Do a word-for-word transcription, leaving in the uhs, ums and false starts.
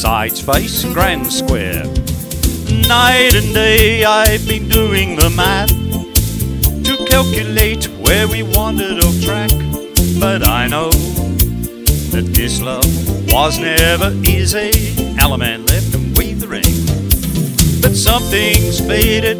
sides face grand square. Night and day I've been doing the math to calculate where we wandered off track. But I know that this love was never easy. Alaman left and waved the ring, but something's faded